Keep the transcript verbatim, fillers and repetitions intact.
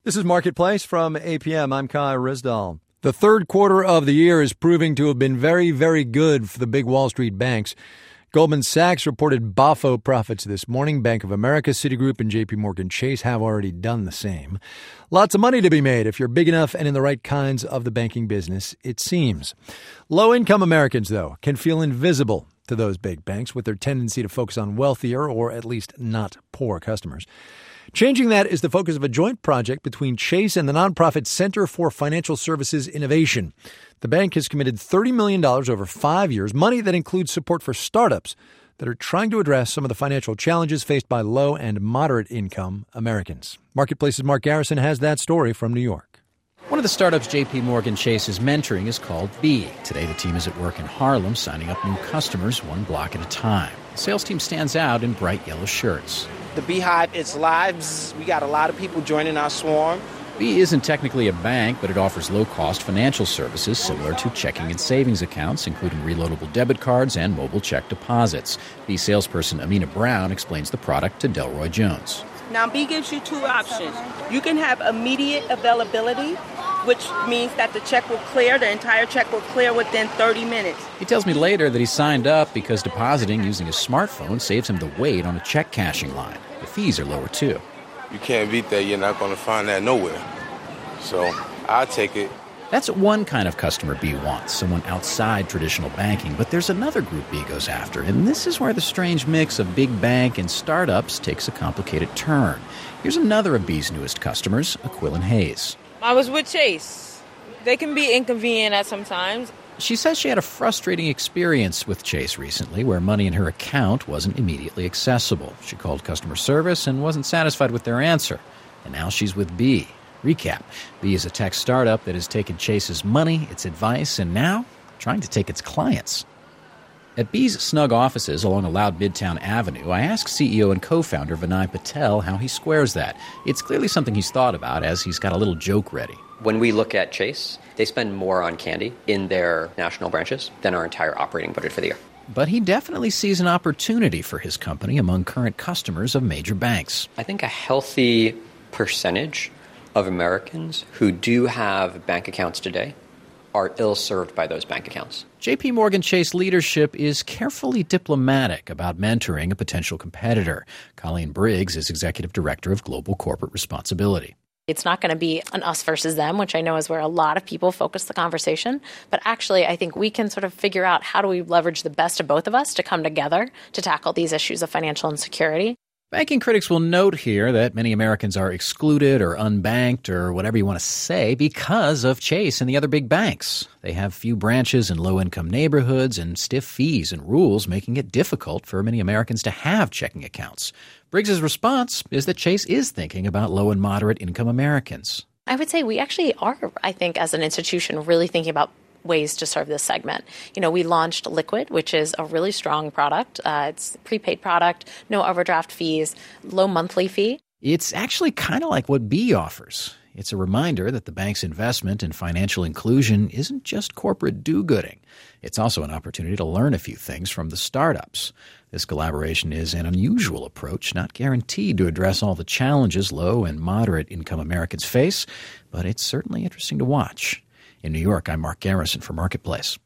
This is Marketplace from A P M. I'm Kai Risdall. The third quarter of the year is proving to have been very, very good for the big Wall Street banks. Goldman Sachs reported B A F O profits this morning. Bank of America, Citigroup, and J P Morgan Chase have already done the same. Lots of money to be made if you're big enough and in the right kinds of the banking business, it seems. Low-income Americans, though, can feel invisible to those big banks with their tendency to focus on wealthier or at least not poor customers. Changing that is the focus of a joint project between Chase and the nonprofit Center for Financial Services Innovation. The bank has committed thirty million dollars over five years, money that includes support for startups that are trying to address some of the financial challenges faced by low and moderate income Americans. Marketplace's Mark Garrison has that story from New York. One of the startups J P Morgan Chase is mentoring is called Bee. Today the team is at work in Harlem, signing up new customers one block at a time. The sales team stands out in bright yellow shirts. The Beehive, it's live. We got a lot of people joining our swarm. Bee isn't technically a bank, but it offers low-cost financial services similar to checking and savings accounts, including reloadable debit cards and mobile check deposits. Bee salesperson Amina Brown explains the product to Delroy Jones. Now, Bee gives you two options. You can have immediate availability, which means that the check will clear, the entire check will clear within thirty minutes. He tells me later that he signed up because depositing using his smartphone saves him the wait on a check cashing line. The fees are lower, too. You can't beat that. You're not going to find that nowhere. So I'll take it. That's one kind of customer Bee wants, someone outside traditional banking. But there's another group Bee goes after, and this is where the strange mix of big bank and startups takes a complicated turn. Here's another of Bee's newest customers, Aquilin Hayes. I was with Chase. They can be inconvenient at some times. She says she had a frustrating experience with Chase recently where money in her account wasn't immediately accessible. She called customer service and wasn't satisfied with their answer. And now she's with Bee. Recap. Bee is a tech startup that has taken Chase's money, its advice, and now trying to take its clients. At Bee's snug offices along a loud Midtown Avenue, I asked C E O and co-founder Vinay Patel how he squares that. It's clearly something he's thought about, as he's got a little joke ready. When we look at Chase, they spend more on candy in their national branches than our entire operating budget for the year. But he definitely sees an opportunity for his company among current customers of major banks. I think a healthy percentage of Americans who do have bank accounts today are ill-served by those bank accounts. J P Morgan Chase leadership is carefully diplomatic about mentoring a potential competitor. Colleen Briggs is executive director of Global Corporate Responsibility. It's not going to be an us versus them, which I know is where a lot of people focus the conversation. But actually, I think we can sort of figure out how do we leverage the best of both of us to come together to tackle these issues of financial insecurity. Banking critics will note here that many Americans are excluded or unbanked or whatever you want to say because of Chase and the other big banks. They have few branches in low-income neighborhoods and stiff fees and rules, making it difficult for many Americans to have checking accounts. Briggs' response is that Chase is thinking about low and moderate income Americans. I would say we actually are, I think, as an institution, really thinking about ways to serve this segment. You know, we launched Liquid, which is a really strong product. Uh, it's a prepaid product, no overdraft fees, low monthly fee. It's actually kind of like what Bee offers. It's a reminder that the bank's investment in financial inclusion isn't just corporate do-gooding. It's also an opportunity to learn a few things from the startups. This collaboration is an unusual approach, not guaranteed to address all the challenges low and moderate income Americans face, but it's certainly interesting to watch. In New York, I'm Mark Garrison for Marketplace.